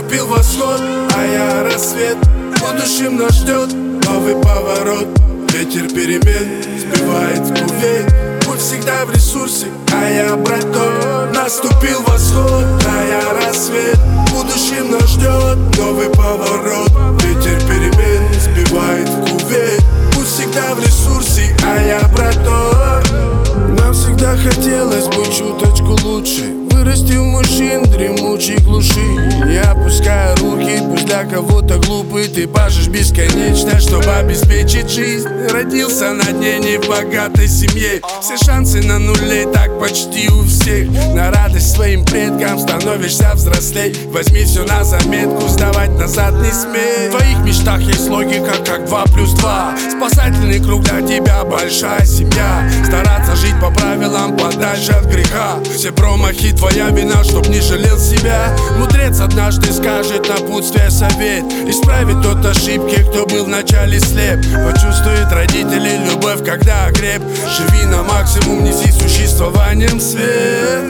Наступил восход, а я рассвет. В будущем нас ждет новый поворот. Ветер перемен сбивает в кувет. Путь всегда в ресурсе, а я браток. Наступил восход, а я рассвет. В будущем нас ждет новый поворот. Ветер перемен сбивает в кувет. Путь всегда в ресурсе, а я браток. Нам всегда хотелось быть чуточку лучше. Вырасти в мужчин дремучей глуши. Я опускаю руки, пусть для кого-то глупый. Ты пашешь бесконечно, чтобы обеспечить жизнь. Родился на дне не в богатой семье. Все шансы на нуле, так почти у всех. На радость своим предкам становишься взрослей. Возьми все на заметку, сдавать назад не смей. В твоих мечтах есть логика, как 2+2. Спасательный круг для тебя, большая семья. Стараться жить по правилам, подальше от греха. Все промахи твоя вина, чтоб не жалел себя. Мудрец однажды скажет напутствие совет. Исправит тот ошибки, кто был вначале слеп. Почувствует родителей любовь, когда окреп. Живи на максимум, неси существованием свет.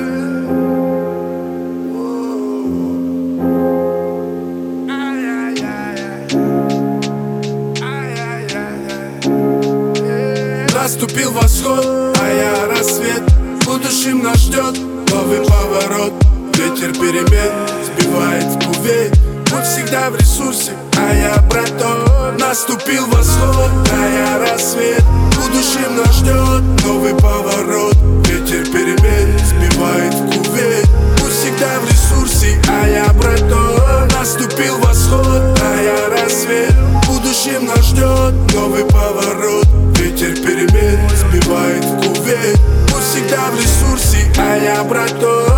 Наступил восход, а я рассвет. В будущем нас ждет новый поворот. Ветер перемен сбивает в кувет. Путь всегда в ресурсе, а я браток. Наступил восход, а я рассвет. В будущем нас ждет новый поворот. Ветер перемен сбивает в кувет. Путь всегда в ресурсе, а я браток. Наступил восход, а я рассвет. В будущем нас ждет новый поворот. Ветер перемен сбивает в кувет. Путь всегда в ресурсе, а я браток.